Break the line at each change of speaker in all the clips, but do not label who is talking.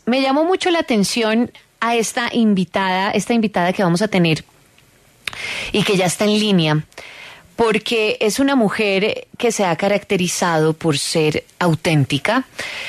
me llamó mucho la atención a esta invitada que vamos a tener y que ya está en línea, porque es una mujer que se ha caracterizado por ser auténtica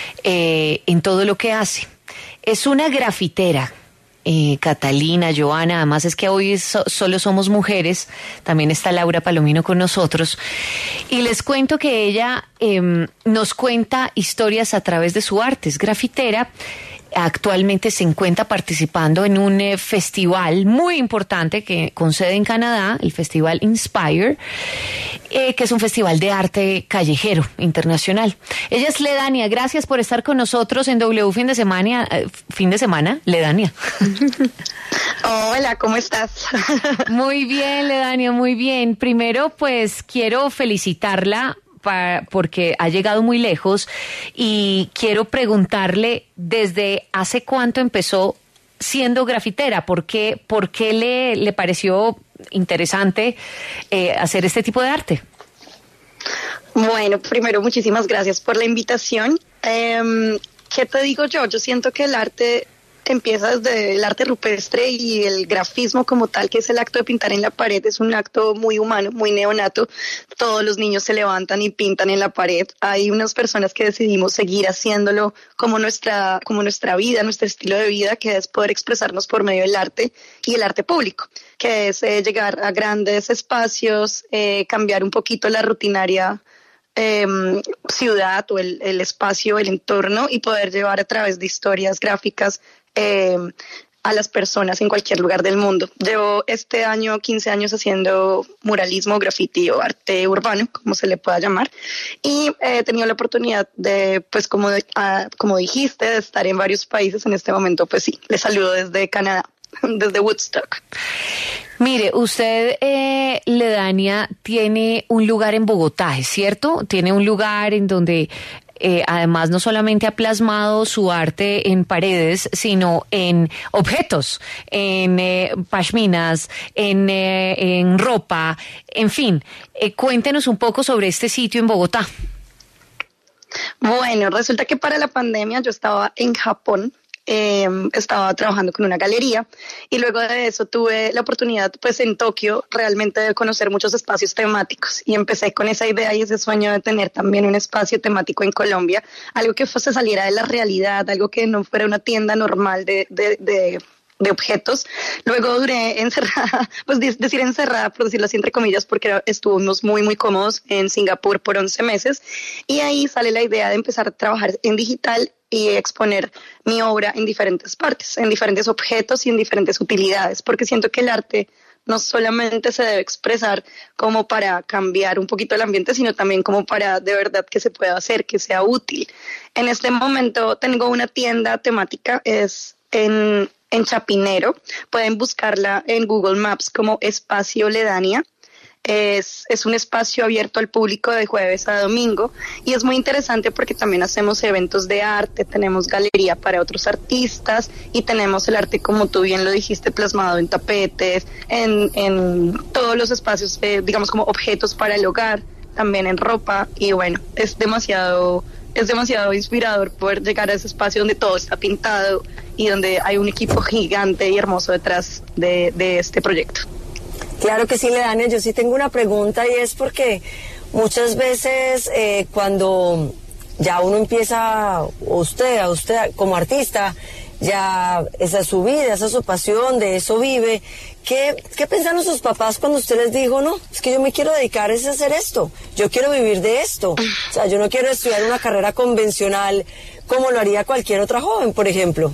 en todo lo que hace. Es una grafitera. Catalina, Joana, además es que hoy solo somos mujeres, también está Laura Palomino con nosotros, y les cuento que ella nos cuenta historias a través de su arte, es grafitera. Actualmente se encuentra participando en un festival muy importante que con sede en Canadá, el Festival Inspire, que es un festival de arte callejero internacional. Ella es Ledania, gracias por estar con nosotros en W Fin de Semana, Ledania.
Hola, ¿cómo estás?
Muy bien, Ledania, muy bien. Primero, pues quiero felicitarla porque ha llegado muy lejos y quiero preguntarle desde hace cuánto empezó siendo grafitera, ¿por qué le pareció interesante hacer este tipo de arte?
Bueno, primero muchísimas gracias por la invitación. ¿Qué te digo yo? Yo siento que el arte empieza desde el arte rupestre y el grafismo como tal, que es el acto de pintar en la pared, es un acto muy humano, muy neonato. Todos los niños se levantan y pintan en la pared. Hay unas personas que decidimos seguir haciéndolo como nuestra vida, nuestro estilo de vida, que es poder expresarnos por medio del arte y el arte público, que es llegar a grandes espacios, cambiar un poquito la rutinaria ciudad o el espacio, el entorno, y poder llevar a través de historias gráficas a las personas en cualquier lugar del mundo. Llevo este año 15 años haciendo muralismo, graffiti o arte urbano, como se le pueda llamar, y he tenido la oportunidad de, pues como dijiste, de estar en varios países. En este momento, pues sí, les saludo desde Canadá, desde Woodstock.
Mire, usted, Ledania, tiene un lugar en Bogotá, ¿es cierto? Tiene un lugar en donde además no solamente ha plasmado su arte en paredes, sino en objetos, en pashminas, en ropa, en fin. Cuéntenos un poco sobre este sitio en Bogotá.
Bueno, resulta que para la pandemia yo estaba en Japón. Estaba trabajando con una galería y luego de eso tuve la oportunidad, pues en Tokio, realmente de conocer muchos espacios temáticos, y empecé con esa idea y ese sueño de tener también un espacio temático en Colombia, algo que se saliera de la realidad, algo que no fuera una tienda normal de objetos. Luego duré encerrada, pues decir encerrada, por decirlo así entre comillas, porque estuvimos muy, muy cómodos en Singapur por 11 meses, y ahí sale la idea de empezar a trabajar en digital y exponer mi obra en diferentes partes, en diferentes objetos y en diferentes utilidades, porque siento que el arte no solamente se debe expresar como para cambiar un poquito el ambiente, sino también como para de verdad que se pueda hacer, que sea útil. En este momento tengo una tienda temática, es en Chapinero. Pueden buscarla en Google Maps como Espacio Ledania. Es un espacio abierto al público de jueves a domingo, y es muy interesante porque también hacemos eventos de arte, tenemos galería para otros artistas y tenemos el arte, como tú bien lo dijiste, plasmado en tapetes, en todos los espacios, digamos como objetos para el hogar, también en ropa. Y bueno, es demasiado inspirador poder llegar a ese espacio donde todo está pintado y donde hay un equipo gigante y hermoso detrás de este proyecto.
Claro que sí, Ledania. Yo sí tengo una pregunta, y es porque muchas veces cuando ya uno empieza, usted como artista, ya esa es su vida, esa es su pasión, de eso vive. ¿Qué pensaron sus papás cuando usted les dijo, no, es que yo me quiero dedicar a hacer esto, yo quiero vivir de esto? O sea, yo no quiero estudiar una carrera convencional como lo haría cualquier otra joven, por ejemplo.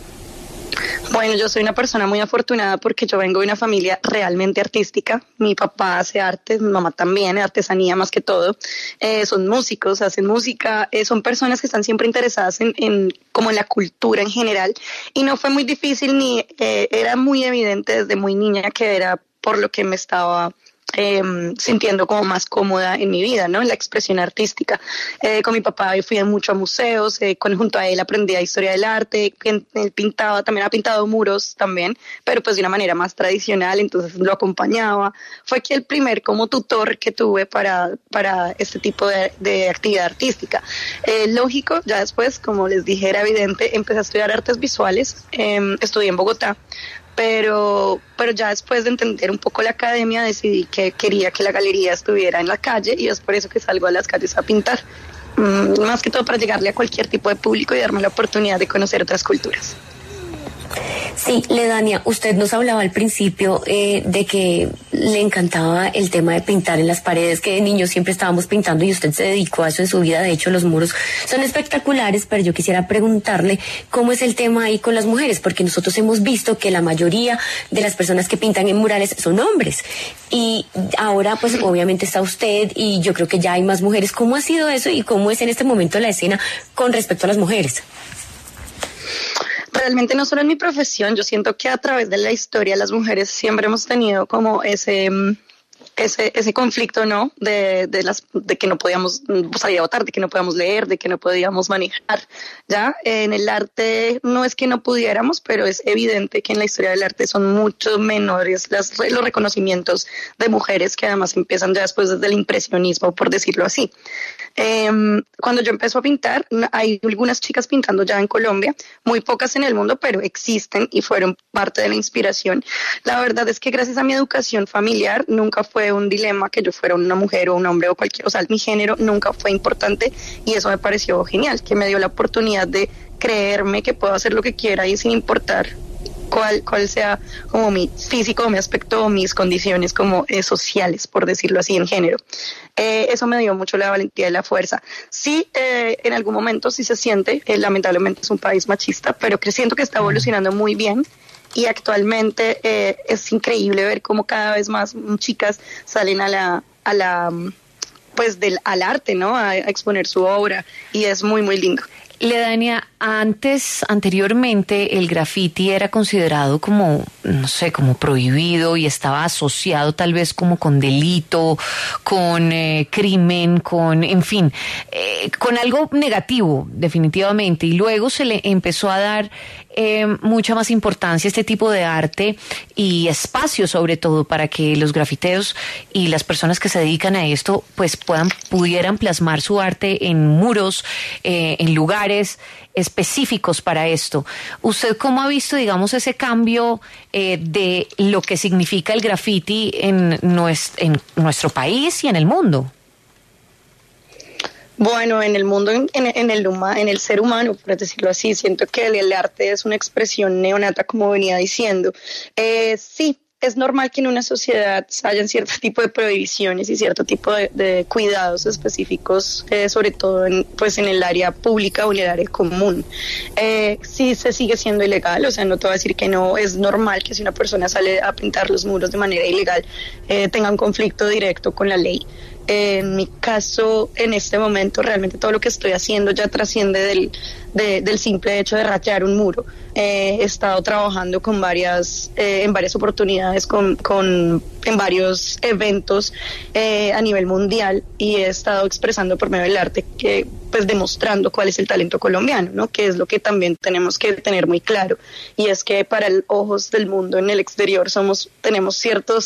Bueno, yo soy una persona muy afortunada porque yo vengo de una familia realmente artística. Mi papá hace arte, mi mamá también, artesanía más que todo. Son músicos, hacen música, son personas que están siempre interesadas como en la cultura en general. Y no fue muy difícil era muy evidente desde muy niña que era por lo que me estaba sintiendo como más cómoda en mi vida, ¿no? En la expresión artística. Con mi papá fui mucho a museos, junto a él aprendí a historia del arte, él pintaba, también ha pintado muros también, pero pues de una manera más tradicional, entonces lo acompañaba. Fue que el primer como tutor que tuve para este tipo de actividad artística. Lógico, ya después, como les dije, era evidente, empecé a estudiar artes visuales, estudié en Bogotá, pero ya después de entender un poco la academia decidí que quería que la galería estuviera en la calle y es por eso que salgo a las calles a pintar, más que todo para llegarle a cualquier tipo de público y darme la oportunidad de conocer otras culturas.
Sí, Ledania, usted nos hablaba al principio de que le encantaba el tema de pintar en las paredes, que de niños siempre estábamos pintando y usted se dedicó a eso en su vida. De hecho, los muros son espectaculares, pero yo quisiera preguntarle cómo es el tema ahí con las mujeres, porque nosotros hemos visto que la mayoría de las personas que pintan en murales son hombres. Y ahora, pues, obviamente está usted y yo creo que ya hay más mujeres. ¿Cómo ha sido eso y cómo es en este momento la escena con respecto a las mujeres?
Realmente no solo en mi profesión, yo siento que a través de la historia las mujeres siempre hemos tenido como ese conflicto, ¿no? De que no podíamos salir a votar, de que no podíamos leer, de que no podíamos manejar, ¿ya? En el arte no es que no pudiéramos, pero es evidente que en la historia del arte son mucho menores los reconocimientos de mujeres que además empiezan ya después desde el impresionismo, por decirlo así. Cuando yo empecé a pintar, hay algunas chicas pintando ya en Colombia, muy pocas en el mundo, pero existen y fueron parte de la inspiración. La verdad es que gracias a mi educación familiar nunca fue un dilema que yo fuera una mujer o un hombre o cualquier, o sea, mi género nunca fue importante y eso me pareció genial, que me dio la oportunidad de creerme que puedo hacer lo que quiera y sin importar cuál sea como mi físico, mi aspecto, mis condiciones como sociales, por decirlo así, en género. Eso me dio mucho la valentía y la fuerza. Sí, en algún momento sí se siente, lamentablemente es un país machista, pero que siento que está evolucionando muy bien. Y actualmente es increíble ver cómo cada vez más chicas salen al arte, ¿no? A exponer su obra y es muy, muy lindo.
Ledania, anteriormente el graffiti era considerado como, no sé, como prohibido y estaba asociado tal vez como con delito, con crimen, en fin, con algo negativo definitivamente. Y luego se le empezó a dar mucha más importancia a este tipo de arte y espacio sobre todo para que los grafiteros y las personas que se dedican a esto pues pudieran plasmar su arte en muros, en lugares específicos para esto. ¿Usted cómo ha visto, digamos, ese cambio de lo que significa el graffiti en nuestro país y en el mundo?
Bueno, en el mundo, en el ser humano, por decirlo así, siento que el arte es una expresión neonata, como venía diciendo. Sí, es normal que en una sociedad hayan cierto tipo de prohibiciones y cierto tipo de cuidados específicos, sobre todo en el área pública o en el área común. Sí se sigue siendo ilegal, o sea, no te voy a decir que no, es normal que si una persona sale a pintar los muros de manera ilegal tenga un conflicto directo con la ley. En mi caso, en este momento, realmente todo lo que estoy haciendo ya trasciende del simple hecho de rayar un muro. He estado trabajando en varias oportunidades, en varios eventos a nivel mundial y he estado expresando por medio del arte pues demostrando cuál es el talento colombiano, ¿no? Que es lo que también tenemos que tener muy claro, y es que para los ojos del mundo en el exterior tenemos ciertos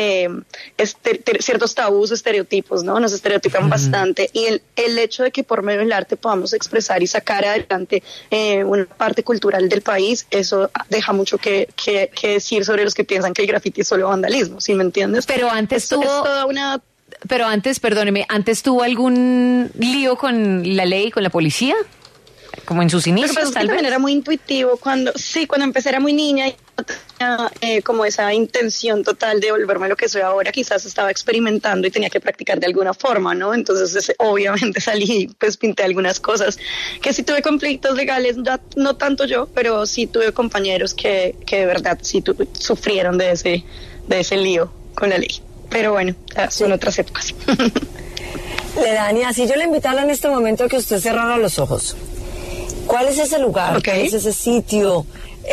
tabús, estereotipos, ¿no? Nos estereotipan bastante, y el hecho de que por medio del arte podamos expresar y sacar adelante una parte cultural del país, eso deja mucho que decir sobre los que piensan que el graffiti es solo vandalismo, ¿sí me entiendes?
Pero antes perdóneme, ¿antes tuvo algún lío con la ley, con la policía? Como en sus inicios,
pero tal vez. Era muy intuitivo cuando empecé era muy niña y tenía como esa intención total de volverme lo que soy ahora. Quizás estaba experimentando y tenía que practicar de alguna forma, ¿no? Entonces obviamente salí y pues pinté algunas cosas que sí tuve conflictos legales, no tanto yo, pero sí tuve compañeros que de verdad sí sufrieron de ese lío con la ley. Pero bueno, son otras épocas.
Ledania, si yo le invitara en este momento a que usted cerrara los ojos ¿Cuál es ese lugar?
Ok.
¿Cuál es ese sitio?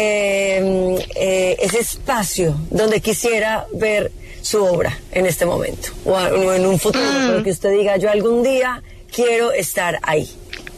Ese espacio donde quisiera ver su obra en este momento o en un futuro, pero que usted diga, yo algún día quiero estar ahí.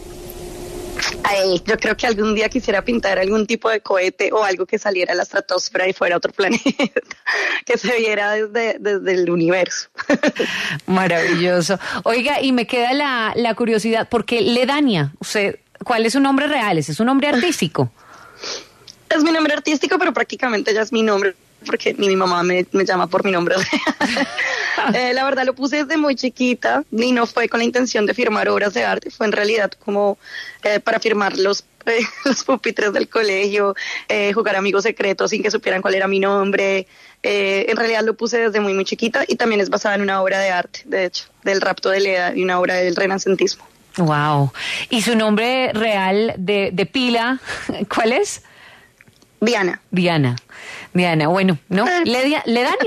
Ay, yo creo que algún día quisiera pintar algún tipo de cohete o algo que saliera a la estratosfera y fuera a otro planeta, que se viera desde el universo.
Maravilloso. Oiga, y me queda la curiosidad, porque Ledania, usted, ¿cuál es su nombre real? ¿Ese es su nombre artístico?
Es mi nombre artístico, pero prácticamente ya es mi nombre, porque ni mi mamá me llama por mi nombre real. La verdad lo puse desde muy chiquita y no fue con la intención de firmar obras de arte, fue en realidad como para firmar los pupitres del colegio, jugar amigos secretos sin que supieran cuál era mi nombre. En realidad lo puse desde muy chiquita y también es basada en una obra de arte, de hecho, del rapto de Leda y una obra del renacentismo.
Wow. ¿Y su nombre real de pila, cuál es?
Diana.
Diana, bueno, ¿no? Ledania.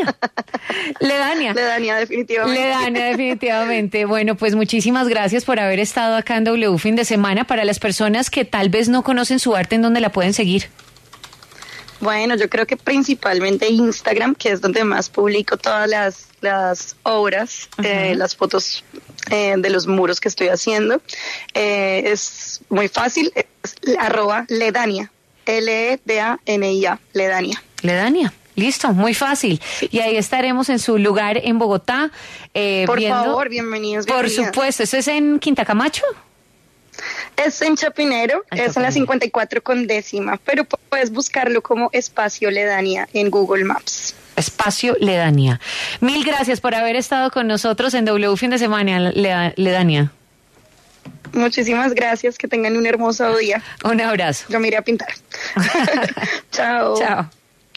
Ledania, definitivamente.
Ledania, definitivamente. Bueno, pues muchísimas gracias por haber estado acá en W Fin de Semana. Para las personas que tal vez no conocen su arte, ¿en dónde la pueden seguir?
Bueno, yo creo que principalmente Instagram, que es donde más publico todas las obras, las fotos de los muros que estoy haciendo. Es muy fácil, es @Ledania. Ledania, Ledania.
Ledania, listo, muy fácil. Y ahí estaremos en su lugar en Bogotá.
Por
viendo,
favor, bienvenidos.
Por supuesto, ¿eso es en Quinta Camacho?
Es en Chapinero, es en la 54 con décima, pero puedes buscarlo como Espacio Ledania en Google Maps.
Espacio Ledania. Mil gracias por haber estado con nosotros en W Fin de Semana, Ledania.
Muchísimas gracias, que tengan un hermoso día.
Un abrazo.
Yo me iré a pintar. Chao.
Chao.